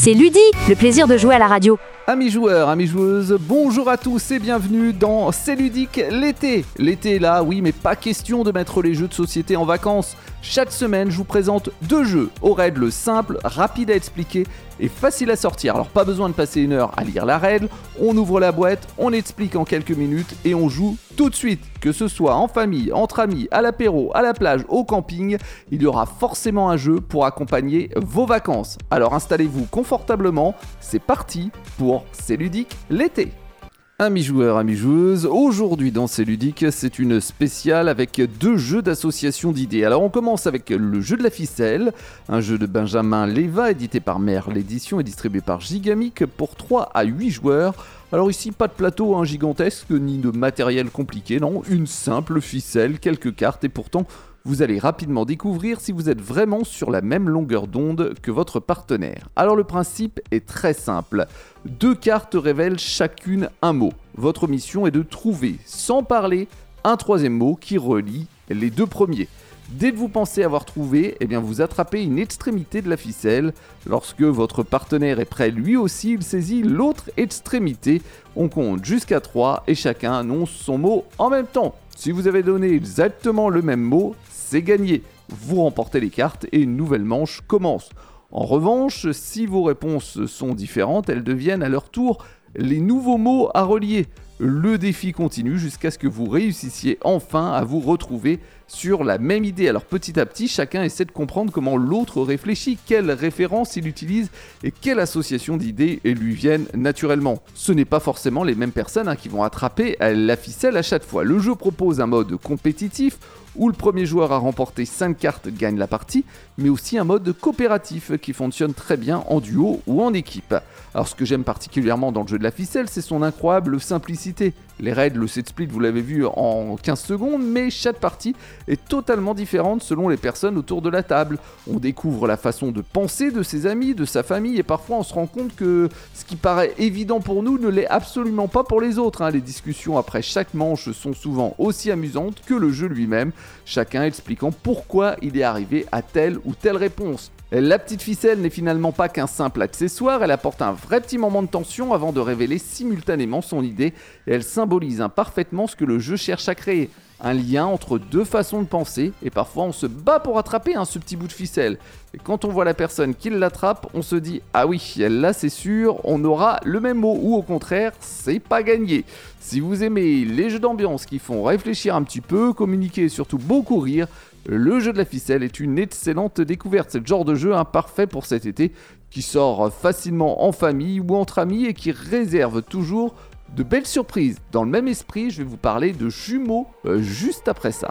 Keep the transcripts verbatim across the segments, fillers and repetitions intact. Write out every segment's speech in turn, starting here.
C'est Ludi, le plaisir de jouer à la radio. Amis joueurs, amis joueuses, bonjour à tous et bienvenue dans C'est ludique l'été. L'été est là, oui, mais pas question de mettre les jeux de société en vacances. Chaque semaine, je vous présente deux jeux aux règles simples, rapides à expliquer et faciles à sortir. Alors pas besoin de passer une heure à lire la règle, on ouvre la boîte, on explique en quelques minutes et on joue tout de suite. Que ce soit en famille, entre amis, à l'apéro, à la plage, au camping, il y aura forcément un jeu pour accompagner vos vacances. Alors installez-vous confortablement, c'est parti pour C'est ludique l'été. Amis joueurs, amis joueuses, aujourd'hui dans C'est ludique, c'est une spéciale avec deux jeux d'association d'idées. Alors on commence avec le jeu de la ficelle, un jeu de Benjamin Leva édité par Merle Édition et distribué par Gigamic pour trois à huit joueurs. Alors ici, pas de plateau hein, gigantesque ni de matériel compliqué, non, une simple ficelle, quelques cartes et pourtant vous allez rapidement découvrir si vous êtes vraiment sur la même longueur d'onde que votre partenaire. Alors le principe est très simple. Deux cartes révèlent chacune un mot. Votre mission est de trouver, sans parler, un troisième mot qui relie les deux premiers. Dès que vous pensez avoir trouvé, eh bien vous attrapez une extrémité de la ficelle. Lorsque votre partenaire est prêt lui aussi, il saisit l'autre extrémité. On compte jusqu'à trois et chacun annonce son mot en même temps. Si vous avez donné exactement le même mot, c'est gagné. Vous remportez les cartes et une nouvelle manche commence. En revanche, si vos réponses sont différentes, elles deviennent à leur tour les nouveaux mots à relier. Le défi continue jusqu'à ce que vous réussissiez enfin à vous retrouver sur la même idée. Alors petit à petit, chacun essaie de comprendre comment l'autre réfléchit, quelle référence il utilise et quelle association d'idées lui viennent naturellement. Ce n'est pas forcément les mêmes personnes hein, qui vont attraper la ficelle à chaque fois. Le jeu propose un mode compétitif où le premier joueur à remporter cinq cartes gagne la partie, mais aussi un mode coopératif qui fonctionne très bien en duo ou en équipe. Alors ce que j'aime particulièrement dans le jeu de la ficelle, c'est son incroyable simplicité. Les règles, le set split, vous l'avez vu en quinze secondes, mais chaque partie est totalement différente selon les personnes autour de la table. On découvre la façon de penser de ses amis, de sa famille, et parfois on se rend compte que ce qui paraît évident pour nous ne l'est absolument pas pour les autres. Hein. Les discussions après chaque manche sont souvent aussi amusantes que le jeu lui-même, chacun expliquant pourquoi il est arrivé à telle ou telle réponse. La petite ficelle n'est finalement pas qu'un simple accessoire, elle apporte un vrai petit moment de tension avant de révéler simultanément son idée et elle symbolise hein, parfaitement ce que le jeu cherche à créer. Un lien entre deux façons de penser et parfois on se bat pour attraper hein, ce petit bout de ficelle. Et quand on voit la personne qui l'attrape, on se dit « Ah oui, là c'est sûr, on aura le même mot » ou au contraire, c'est pas gagné. Si vous aimez les jeux d'ambiance qui font réfléchir un petit peu, communiquer et surtout beaucoup rire, le jeu de la ficelle est une excellente découverte. C'est le genre de jeu hein, parfait pour cet été qui sort facilement en famille ou entre amis et qui réserve toujours de belles surprises. Dans le même esprit, je vais vous parler de jumeaux euh, juste après ça.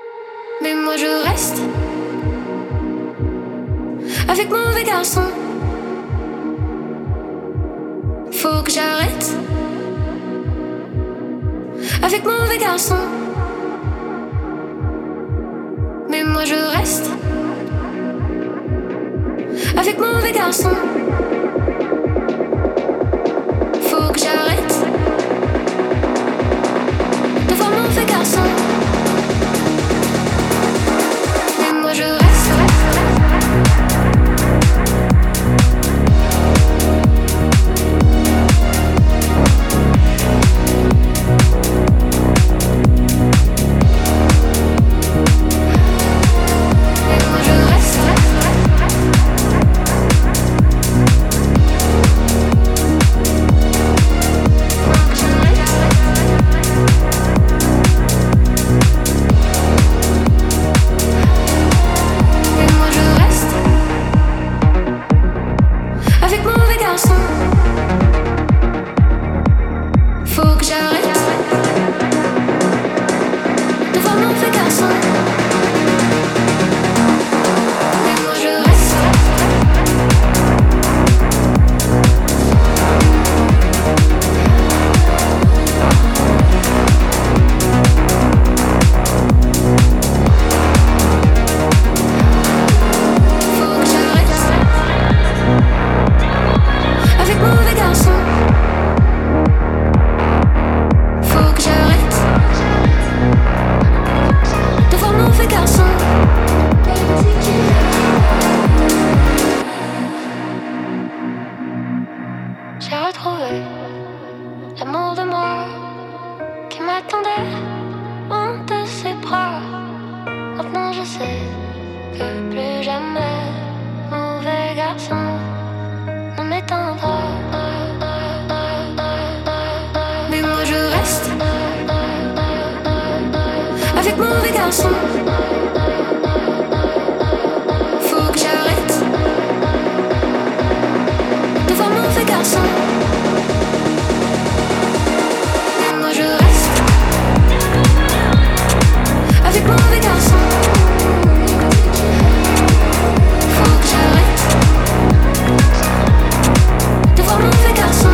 Mais moi je reste avec mon mauvais garçon. Faut que j'arrête avec mon mauvais garçon. Mais moi je reste avec mon mauvais garçon. Faut que j'arrête de voir mon mauvais garçon. Mais moi je reste. Avec mon mauvais garçon. j'ai retrouvé l'amour de moi qui m'attendait loin de ses bras. Maintenant je sais que plus jamais mauvais garçon ne m'éteindra. Mais moi je reste avec mauvais garçon. Faut que j'arrête de voir mauvais garçon. Mais moi je reste avec mauvais garçon. Faut que j'arrête de voir mauvais garçon.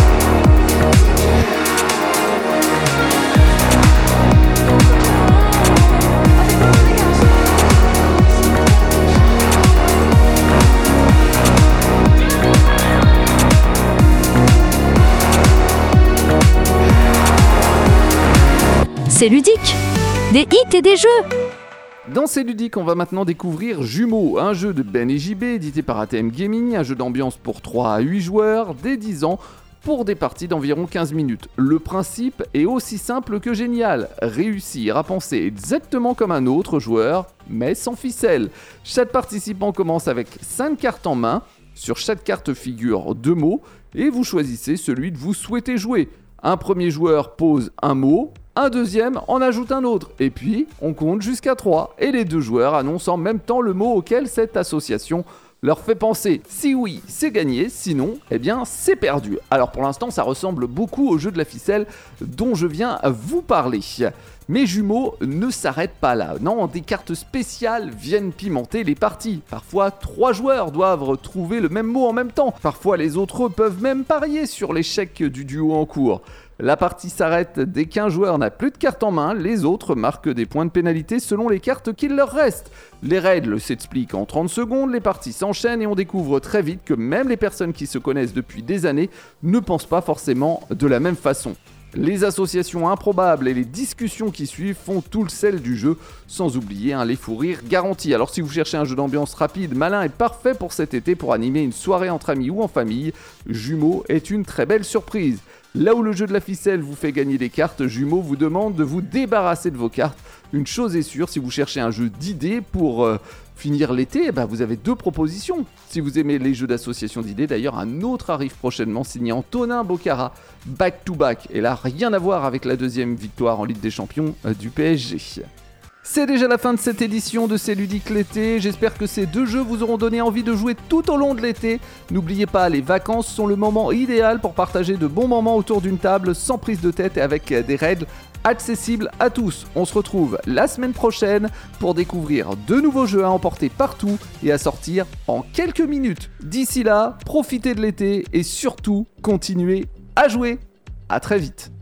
C'est ludique. Des hits et des jeux. Dans C'est ludique, on va maintenant découvrir Jumeaux, un jeu de Ben et J B édité par A T M Gaming, un jeu d'ambiance pour trois à huit joueurs, dès dix ans, pour des parties d'environ quinze minutes. Le principe est aussi simple que génial, réussir à penser exactement comme un autre joueur, mais sans ficelle. Chaque participant commence avec cinq cartes en main, sur chaque carte figurent deux mots, et vous choisissez celui que vous souhaitez jouer. Un premier joueur pose un mot, un deuxième en ajoute un autre, et puis on compte jusqu'à trois, et les deux joueurs annoncent en même temps le mot auquel cette association leur fait penser. Si oui, c'est gagné, sinon, eh bien, c'est perdu. Alors pour l'instant, ça ressemble beaucoup au jeu de la ficelle dont je viens vous parler. Mais Jumeaux ne s'arrête pas là. Non, des cartes spéciales viennent pimenter les parties. Parfois, trois joueurs doivent trouver le même mot en même temps. Parfois, les autres peuvent même parier sur l'échec du duo en cours. La partie s'arrête dès qu'un joueur n'a plus de cartes en main, les autres marquent des points de pénalité selon les cartes qu'il leur reste. Les règles s'expliquent en trente secondes, les parties s'enchaînent et on découvre très vite que même les personnes qui se connaissent depuis des années ne pensent pas forcément de la même façon. Les associations improbables et les discussions qui suivent font tout le sel du jeu, sans oublier hein, les fous rires garantis. Alors si vous cherchez un jeu d'ambiance rapide, malin et parfait pour cet été pour animer une soirée entre amis ou en famille, Jumeaux est une très belle surprise. Là où le jeu de la ficelle vous fait gagner des cartes, Jumeaux vous demande de vous débarrasser de vos cartes. Une chose est sûre, si vous cherchez un jeu d'idées pour euh, finir l'été, eh ben vous avez deux propositions. Si vous aimez les jeux d'association d'idées, d'ailleurs un autre arrive prochainement signé Antonin Bocara, Back to Back. Et là, rien à voir avec la deuxième victoire en Ligue des Champions euh, du P S G. C'est déjà la fin de cette édition de C'est ludique l'été, j'espère que ces deux jeux vous auront donné envie de jouer tout au long de l'été. N'oubliez pas, les vacances sont le moment idéal pour partager de bons moments autour d'une table sans prise de tête et avec des règles accessibles à tous. On se retrouve la semaine prochaine pour découvrir de nouveaux jeux à emporter partout et à sortir en quelques minutes. D'ici là, profitez de l'été et surtout continuez à jouer. À très vite.